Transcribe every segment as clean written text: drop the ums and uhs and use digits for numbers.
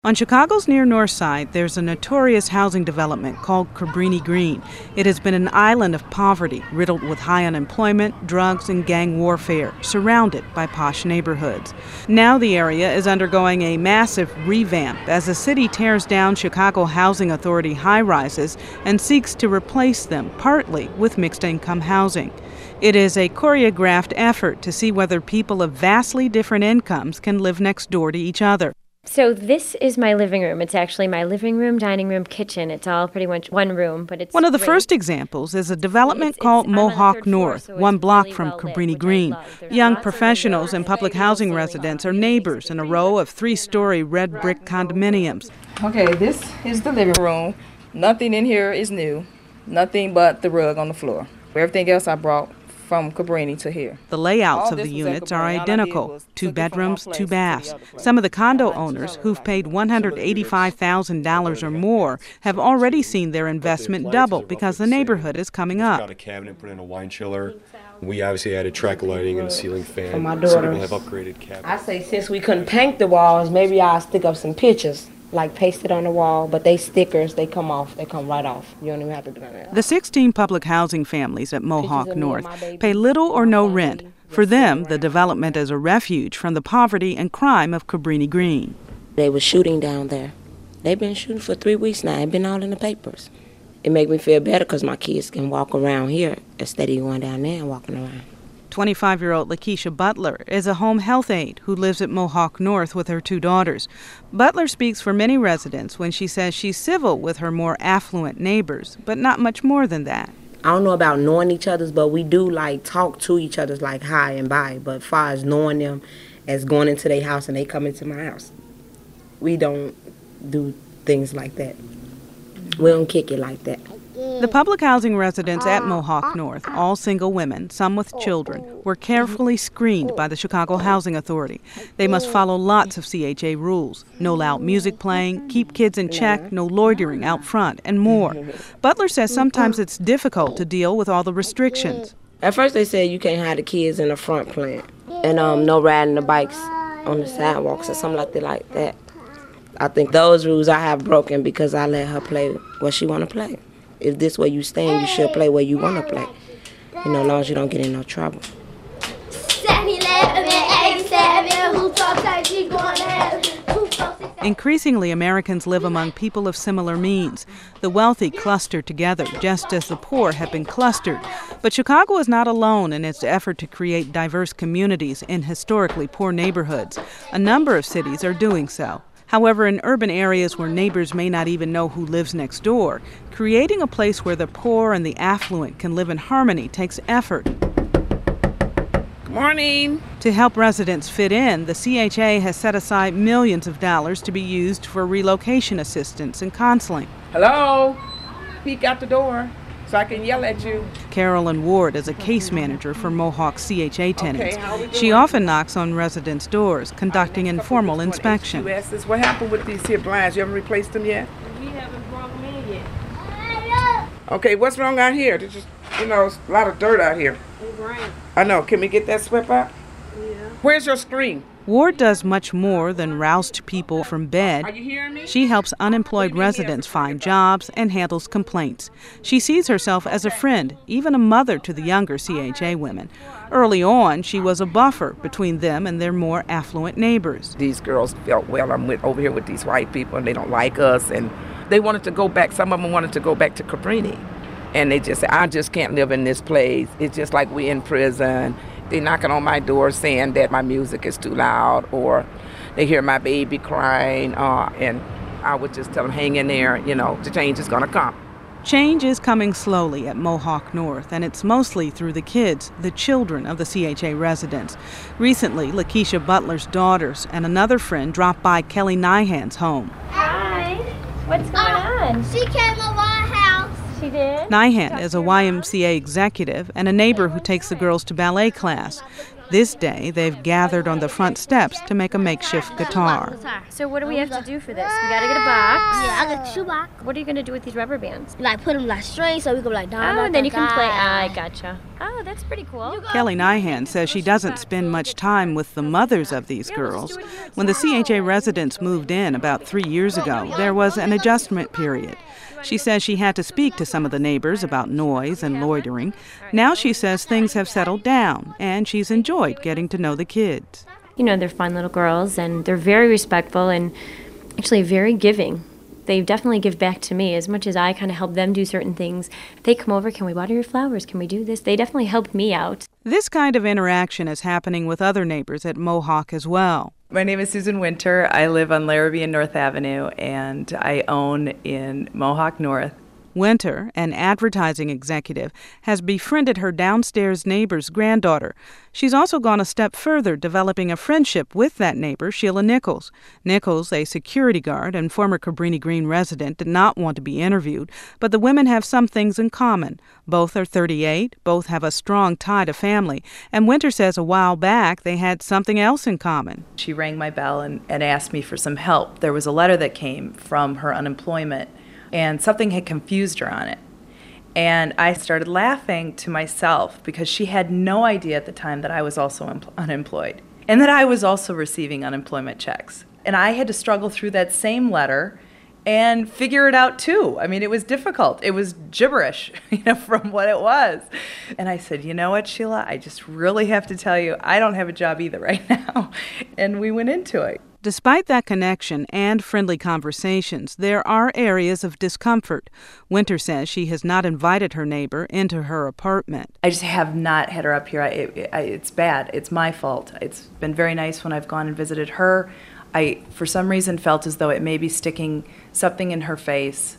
On Chicago's near North Side, there's a notorious housing development called Cabrini Green. It has been an island of poverty, riddled with high unemployment, drugs, and gang warfare, surrounded by posh neighborhoods. Now the area is undergoing a massive revamp as the city tears down Chicago Housing Authority high-rises and seeks to replace them, partly with mixed-income housing. It is a choreographed effort to see whether people of vastly different incomes can live next door to each other. So this is my living room. It's actually my living room, dining room, kitchen. It's all pretty much one room, but it's one of the great. First examples is a development called Mohawk North, one block from Cabrini Green. Young professionals and public housing residents are neighbors in a row of 3-story red brick condominiums. Okay, this is the living room. Nothing in here is new. Nothing but the rug on the floor. Everything else I brought from Cabrini to here. The layouts of the units are identical, 2 bedrooms, 2 baths. Some of the condo owners who've paid $185,000 or more have already seen their investment double because the neighborhood is coming up. Got a cabinet, put in a wine chiller. We obviously added track lighting and a ceiling fan. For my Some people daughters. have upgraded cabinets. I say since we couldn't paint the walls, maybe I'll stick up some pictures, like paste it on the wall, but they stickers, they come off, they come right off. You don't even have to do that. The 16 public housing families at Mohawk Pictures of me North and my baby. pay little or no My rent. baby. For them, the development is a refuge from the poverty and crime of Cabrini Green. They were shooting down there. They've been shooting for 3 weeks now. It's been all in the papers. It make me feel better because my kids can walk around here instead of going down there and walking around. 25-year-old Lakeisha Butler is a home health aide who lives at Mohawk North with her 2 daughters. Butler speaks for many residents when she says she's civil with her more affluent neighbors, but not much more than that. I don't know about knowing each other's, but we do like talk to each other's like hi and bye. But as far as knowing them as going into their house and they come into my house, we don't do things like that. We don't kick it like that. The public housing residents at Mohawk North, all single women, some with children, were carefully screened by the Chicago Housing Authority. They must follow lots of CHA rules. No loud music playing, keep kids in check, no loitering out front, and more. Butler says sometimes it's difficult to deal with all the restrictions. At first they said you can't have the kids in the front playing. And no riding the bikes on the sidewalks or something like that. I think those rules I have broken because I let her play what she want to play. If this where you stand, you should play where you want to play. You know, as long as you don't get in no trouble. 7-Eleven, 87, who talks like she going to Increasingly, Americans live among people of similar means. The wealthy cluster together, just as the poor have been clustered. But Chicago is not alone in its effort to create diverse communities in historically poor neighborhoods. A number of cities are doing so. However, in urban areas where neighbors may not even know who lives next door, creating a place where the poor and the affluent can live in harmony takes effort. Good morning. To help residents fit in, the CHA has set aside millions of dollars to be used for relocation assistance and counseling. Hello? Peek out the door so I can yell at you. Carolyn Ward is a case manager for Mohawk CHA tenants. how we doing? She often knocks on residents' doors, conducting informal inspections. What happened with these here blinds? You haven't replaced them yet? We haven't brought them in yet. Okay, what's wrong out here? There's just, a lot of dirt out here. It rained. I know. Can we get that swept out? Yeah. Where's your screen? Ward does much more than roust people from Are bed. you hearing me? She helps unemployed residents find jobs and handles complaints. She sees herself as a friend, even a mother to the younger CHA women. Early on, she was a buffer between them and their more affluent neighbors. These girls felt, well, I'm over here with these white people and they don't like us. And they wanted to go back. Some of them wanted to go back to Cabrini. And they just said, I just can't live in this place. It's just like we're in prison. They're knocking on my door saying that my music is too loud, or they hear my baby crying, and I would just tell them, hang in there, the change is going to come. Change is coming slowly at Mohawk North, and it's mostly through the kids, the children of the CHA residents. Recently, Lakeisha Butler's daughters and another friend dropped by Kelly Nyhan's home. Hi. What's going on? She came over our house. She did? Nyhan is a YMCA executive and a neighbor who takes the girls to ballet class. This day, they've gathered on the front steps to make a makeshift guitar. So what do we have to do for this? We gotta get a box. Yeah, I got a shoebox. What are you gonna do with these rubber bands? Like put them like strings so we can like down. Oh, and then you can play. I gotcha. Oh, that's pretty cool. Kelly Nyhan says she doesn't spend much time with the mothers of these girls. When the CHA residents moved in about 3 years ago, there was an adjustment period. She says she had to speak to some of the neighbors about noise and loitering. Now she says things have settled down, and she's enjoyed getting to know the kids. You know, they're fun little girls, and they're very respectful and actually very giving. They definitely give back to me as much as I kind of help them do certain things. They come over, can we water your flowers? Can we do this? They definitely help me out. This kind of interaction is happening with other neighbors at Mohawk as well. My name is Susan Winter. I live on Larrabee and North Avenue, and I own in Mohawk North. Winter, an advertising executive, has befriended her downstairs neighbor's granddaughter. She's also gone a step further, developing a friendship with that neighbor, Sheila Nichols. Nichols, a security guard and former Cabrini Green resident, did not want to be interviewed, but the women have some things in common. Both are 38, both have a strong tie to family, and Winter says a while back they had something else in common. She rang my bell and asked me for some help. There was a letter that came from her unemployment, and something had confused her on it. And I started laughing to myself because she had no idea at the time that I was also unemployed and that I was also receiving unemployment checks. And I had to struggle through that same letter and figure it out too. I mean, it was difficult. It was gibberish, from what it was. And I said, you know what, Sheila, I just really have to tell you, I don't have a job either right now. And we went into it. Despite that connection and friendly conversations, there are areas of discomfort. Winter says she has not invited her neighbor into her apartment. I just have not had her up here. It's bad. It's my fault. It's been very nice when I've gone and visited her. I, for some reason, felt as though it may be sticking something in her face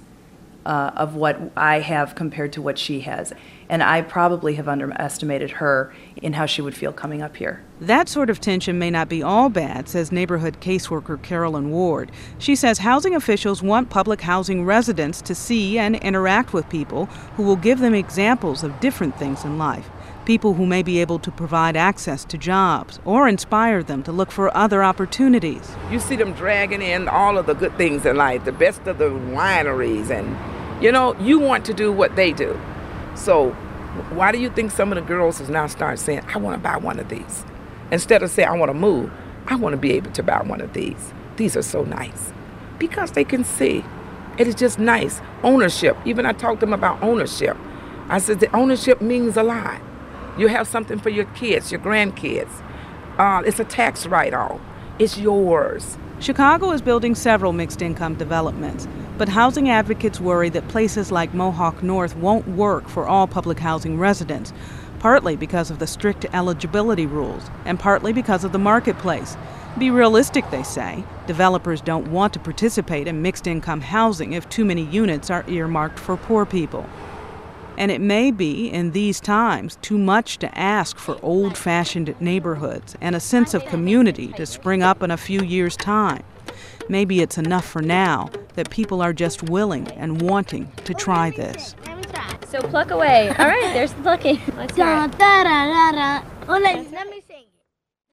of what I have compared to what she has. And I probably have underestimated her in how she would feel coming up here. That sort of tension may not be all bad, says neighborhood caseworker Carolyn Ward. She says housing officials want public housing residents to see and interact with people who will give them examples of different things in life. People who may be able to provide access to jobs or inspire them to look for other opportunities. You see them dragging in all of the good things in life, the best of the wineries, and you want to do what they do. So why do you think some of the girls is now start saying, I want to buy one of these? Instead of saying, I want to move, I want to be able to buy one of these. These are so nice. Because they can see. It is just nice. Ownership. Even I talked to them about ownership. I said the ownership means a lot. You have something for your kids, your grandkids. It's a tax write-off. It's yours. Chicago is building several mixed-income developments, but housing advocates worry that places like Mohawk North won't work for all public housing residents, partly because of the strict eligibility rules and partly because of the marketplace. Be realistic, they say. Developers don't want to participate in mixed-income housing if too many units are earmarked for poor people. And it may be, in these times, too much to ask for old-fashioned neighborhoods and a sense of community to spring up in a few years' time. Maybe it's enough for now that people are just willing and wanting to try this. So pluck away. All right, there's the plucking. Let's hear it.